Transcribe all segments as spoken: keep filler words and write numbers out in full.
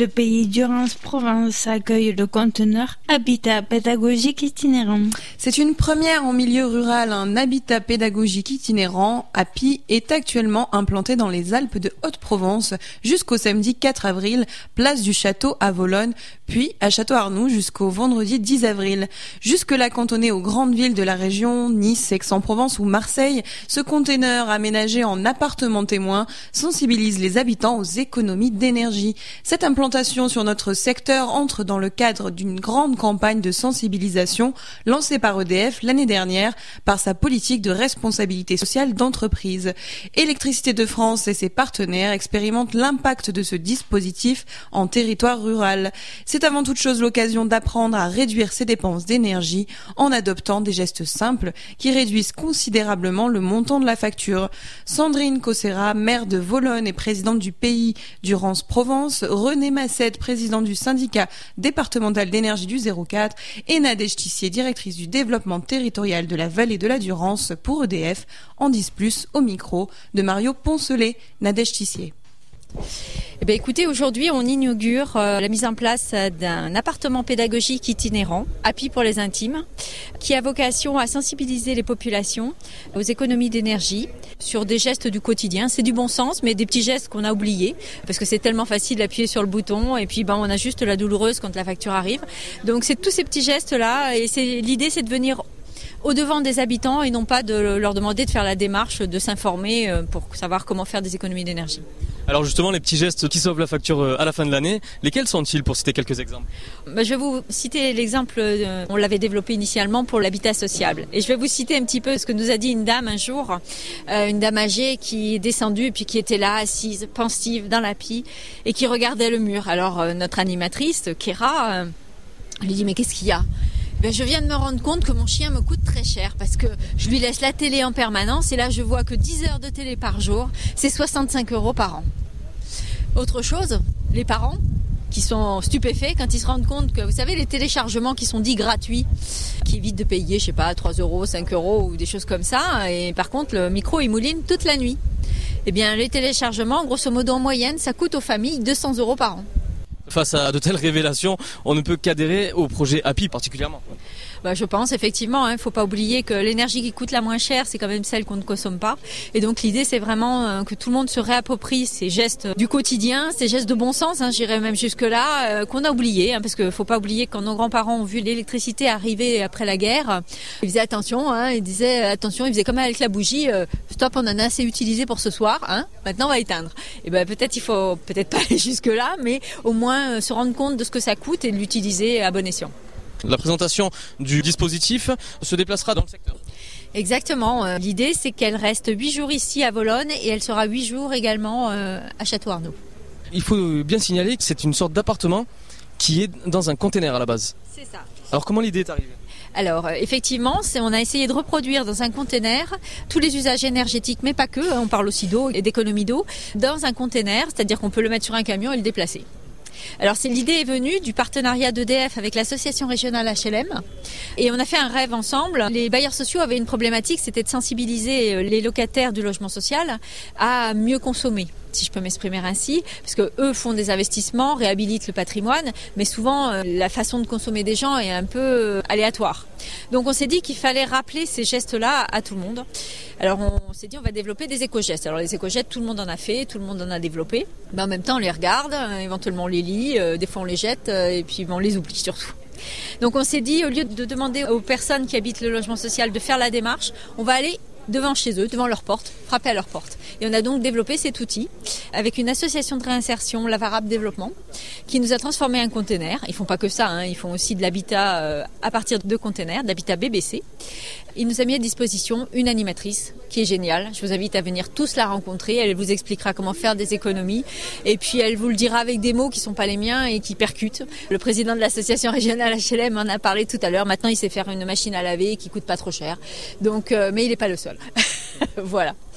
le pays Durance-Provence accueille le conteneur Habitat pédagogique itinérant. C'est une première en milieu rural. Un habitat pédagogique itinérant, H P I, est actuellement implanté dans les Alpes de Haute-Provence jusqu'au samedi quatre avril, place du Château à Vologne, puis à Château-Arnoux jusqu'au vendredi dix avril. Jusque-là cantonné aux grandes villes de la région, Nice, Aix-en-Provence ou Marseille, ce conteneur aménagé en appartement témoin sensibilise les habitants aux économies d'énergie. Cette implantation sur notre secteur entre dans le cadre d'une grande campagne de sensibilisation lancée par E D F l'année dernière par sa politique de responsabilité sociale d'entreprise. Électricité de France et ses partenaires expérimentent l'impact de ce dispositif en territoire rural. C'est avant toute chose l'occasion d'apprendre à réduire ses dépenses d'énergie en adoptant des gestes simples qui réduisent considérablement le montant de la facture. Sandrine Cossera, maire de Vologne et présidente du P I Durance-Provence, René Massette, président du syndicat départemental d'énergie du zéro quatre et Nadège Tissier, directrice du développement territorial de la vallée de la Durance pour E D F, en disent plus au micro de Mario Poncelet. Nadège Tissier. Eh bien, écoutez, aujourd'hui, on inaugure euh, la mise en place d'un appartement pédagogique itinérant, H P I pour les intimes, qui a vocation à sensibiliser les populations aux économies d'énergie sur des gestes du quotidien. C'est du bon sens, mais des petits gestes qu'on a oubliés, parce que c'est tellement facile d'appuyer sur le bouton, et puis ben, on a juste la douloureuse quand la facture arrive. Donc, c'est tous ces petits gestes-là, et c'est, l'idée, c'est de venir au-devant des habitants et non pas de leur demander de faire la démarche, de s'informer pour savoir comment faire des économies d'énergie. Alors justement, les petits gestes qui sauvent la facture à la fin de l'année, lesquels sont-ils pour citer quelques exemples ? Ben, je vais vous citer l'exemple, euh, on l'avait développé initialement pour l'habitat sociable. Et je vais vous citer un petit peu ce que nous a dit une dame un jour, euh, une dame âgée qui est descendue et puis qui était là, assise, pensive dans la pie et qui regardait le mur. Alors euh, notre animatrice, Kéra, euh, lui dit « Mais qu'est-ce qu'il y a ?» Ben, je viens de me rendre compte que mon chien me coûte très cher parce que je lui laisse la télé en permanence et là je vois que dix heures de télé par jour, c'est soixante-cinq euros par an. Autre chose, les parents qui sont stupéfaits quand ils se rendent compte que, vous savez, les téléchargements qui sont dits gratuits, qui évitent de payer, je sais pas, trois euros, cinq euros ou des choses comme ça, et par contre le micro il mouline toute la nuit. Eh bien les téléchargements, grosso modo en moyenne, ça coûte aux familles deux cents euros par an. Face à de telles révélations, on ne peut qu'adhérer au projet H P I particulièrement. Bah, je pense effectivement, il hein, ne faut pas oublier que l'énergie qui coûte la moins chère, c'est quand même celle qu'on ne consomme pas. Et donc l'idée, c'est vraiment euh, que tout le monde se réapproprie ces gestes du quotidien, ces gestes de bon sens, hein, j'irais même jusque-là, euh, qu'on a oublié. Hein, parce qu'il ne faut pas oublier que quand nos grands-parents ont vu l'électricité arriver après la guerre, ils faisaient attention, hein, ils disaient attention, ils faisaient comme avec la bougie, euh, stop, on en a assez utilisé pour ce soir, hein, maintenant on va éteindre. Et ben peut-être il faut peut-être pas aller jusque-là, mais au moins euh, se rendre compte de ce que ça coûte et de l'utiliser à bon escient. La présentation du dispositif se déplacera dans le secteur. Exactement. L'idée, c'est qu'elle reste huit jours ici à Vologne et elle sera huit jours également à Château-Arnoux. Il faut bien signaler que c'est une sorte d'appartement qui est dans un container à la base. C'est ça. Alors comment l'idée est arrivée ? Alors effectivement, c'est, on a essayé de reproduire dans un container tous les usages énergétiques, mais pas que, on parle aussi d'eau et d'économie d'eau, dans un container, c'est-à-dire qu'on peut le mettre sur un camion et le déplacer. Alors c'est, l'idée est venue du partenariat d'E D F avec l'association régionale H L M et on a fait un rêve ensemble. Les bailleurs sociaux avaient une problématique, c'était de sensibiliser les locataires du logement social à mieux consommer, si je peux m'exprimer ainsi, parce que eux font des investissements, réhabilitent le patrimoine, mais souvent euh, la façon de consommer des gens est un peu euh, aléatoire. Donc on s'est dit qu'il fallait rappeler ces gestes-là à tout le monde. Alors on s'est dit on va développer des éco-gestes. Alors les éco-gestes, tout le monde en a fait, tout le monde en a développé. Mais en même temps on les regarde, éventuellement on les lit, euh, des fois on les jette euh, et puis on les oublie surtout. Donc on s'est dit au lieu de demander aux personnes qui habitent le logement social de faire la démarche, on va aller devant chez eux, devant leur porte, frapper à leur porte. Et on a donc développé cet outil avec une association de réinsertion, Lavarab Développement, qui nous a transformé un container. Ils font pas que ça, hein, ils font aussi de l'habitat euh, à partir de containers, d'habitat B B C. Il nous a mis à disposition une animatrice qui est géniale. Je vous invite à venir tous la rencontrer. Elle vous expliquera comment faire des économies. Et puis elle vous le dira avec des mots qui sont pas les miens et qui percutent. Le président de l'association régionale H L M en a parlé tout à l'heure. Maintenant, il sait faire une machine à laver qui coûte pas trop cher. Donc, euh, mais il n'est pas le seul. Voilà.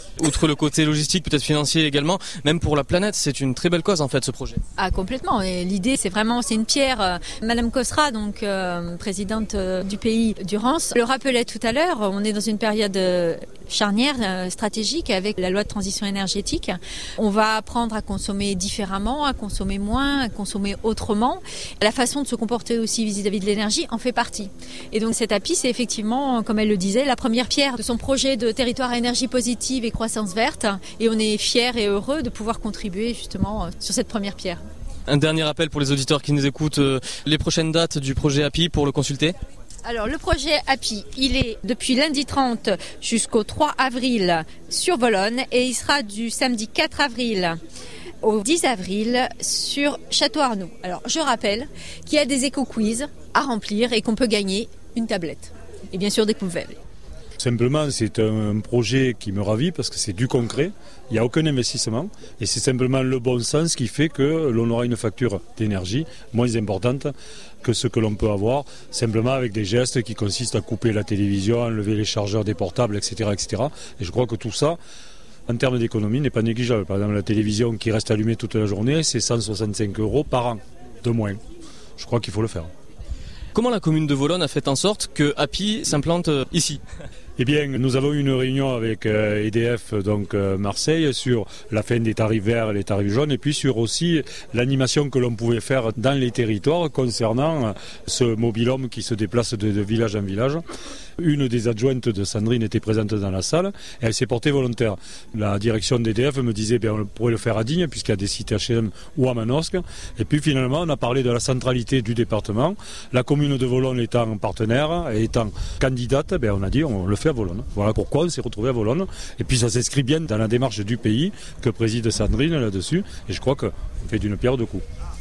Outre le côté logistique, peut-être financier également, même pour la planète, c'est une très belle cause en fait ce projet. Ah complètement. Et l'idée, c'est vraiment, c'est une pierre. Madame Cosra, donc euh, présidente euh, du pays Durance, le rappelait tout à l'heure. On est dans une période euh, charnière, euh, stratégique, avec la loi de transition énergétique. On va apprendre à consommer différemment, à consommer moins, à consommer autrement. La façon de se comporter aussi vis-à-vis de l'énergie en fait partie. Et donc cet A P I, c'est effectivement, comme elle le disait, la première pierre de son projet de territoire à énergie positive et croissance verte. Et on est fiers et heureux de pouvoir contribuer justement sur cette première pierre. Un dernier appel pour les auditeurs qui nous écoutent, euh, les prochaines dates du projet A P I pour le consulter. Alors le projet A P I, il est depuis lundi trente jusqu'au trois avril sur Volonne et il sera du samedi quatre avril au dix avril sur Château-Arnoux. Alors je rappelle qu'il y a des éco-quiz à remplir et qu'on peut gagner une tablette et bien sûr des poubelles. Simplement, c'est un projet qui me ravit parce que c'est du concret, il n'y a aucun investissement et c'est simplement le bon sens qui fait que l'on aura une facture d'énergie moins importante que ce que l'on peut avoir, simplement avec des gestes qui consistent à couper la télévision, enlever les chargeurs des portables, et cetera, et cetera. Et je crois que tout ça, en termes d'économie, n'est pas négligeable. Par exemple, la télévision qui reste allumée toute la journée, c'est cent soixante-cinq euros par an de moins. Je crois qu'il faut le faire. Comment la commune de Volonne a fait en sorte que A P I s'implante ici ? Eh bien, nous avons eu une réunion avec E D F, donc Marseille, sur la fin des tarifs verts et les tarifs jaunes, et puis sur aussi l'animation que l'on pouvait faire dans les territoires concernant ce mobil-homme qui se déplace de, de village en village. Une des adjointes de Sandrine était présente dans la salle et elle s'est portée volontaire. La direction d'E D F me disait bien, on pourrait le faire à Digne puisqu'il y a des sites H et M ou à Manosque. Et puis finalement on a parlé de la centralité du département. La commune de Volonne étant partenaire et étant candidate, ben, on a dit on le fait à Volonne. Voilà pourquoi on s'est retrouvé à Volonne. Et puis ça s'inscrit bien dans la démarche du pays que préside Sandrine là-dessus. Et je crois qu'on fait d'une pierre deux coups.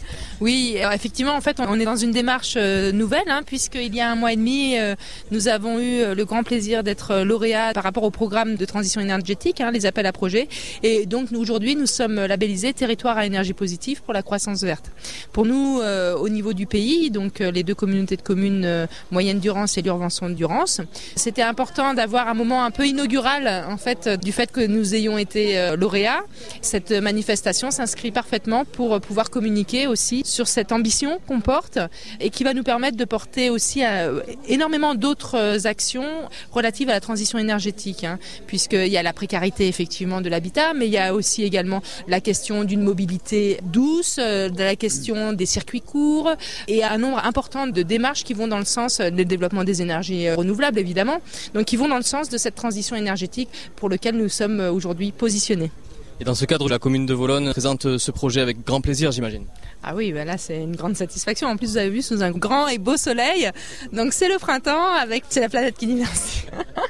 Oui, alors effectivement, en fait, on est dans une démarche euh, nouvelle, hein, puisqu'il y a un mois et demi, euh, nous avons eu euh, le grand plaisir d'être euh, lauréats par rapport au programme de transition énergétique, hein, les appels à projets. Et donc, nous, aujourd'hui, nous sommes labellisés territoire à énergie positive pour la croissance verte. Pour nous, euh, au niveau du pays, donc euh, les deux communautés de communes, euh, Moyenne Durance et Lurvenson de Durance, c'était important d'avoir un moment un peu inaugural, en fait, euh, du fait que nous ayons été euh, lauréats. Cette manifestation s'inscrit parfaitement pour euh, pouvoir communiquer aussi sur cette ambition qu'on porte et qui va nous permettre de porter aussi euh, énormément d'autres actions relatives à la transition énergétique, hein, puisqu'il y a la précarité effectivement de l'habitat, mais il y a aussi également la question d'une mobilité douce, euh, de la question des circuits courts et un nombre important de démarches qui vont dans le sens du développement des énergies renouvelables évidemment, donc qui vont dans le sens de cette transition énergétique pour lequel nous sommes aujourd'hui positionnés. Et dans ce cadre, la commune de Volonne présente ce projet avec grand plaisir, j'imagine. Ah oui, ben là c'est une grande satisfaction. En plus, vous avez vu, sous un grand et beau soleil. Donc c'est le printemps avec c'est la planète qui nous remercie.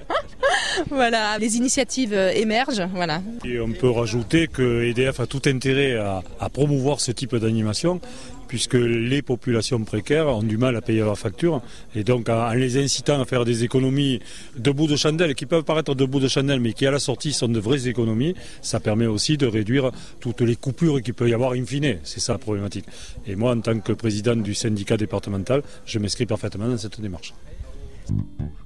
Voilà, les initiatives émergent. Voilà. Et on peut rajouter que E D F a tout intérêt à, à promouvoir ce type d'animation, puisque les populations précaires ont du mal à payer leurs factures. Et donc, en les incitant à faire des économies de bout de chandelle, qui peuvent paraître de bout de chandelle, mais qui à la sortie sont de vraies économies, ça permet aussi de réduire toutes les coupures qu'il peut y avoir in fine. C'est ça la problématique. Et moi, en tant que président du syndicat départemental, je m'inscris parfaitement dans cette démarche.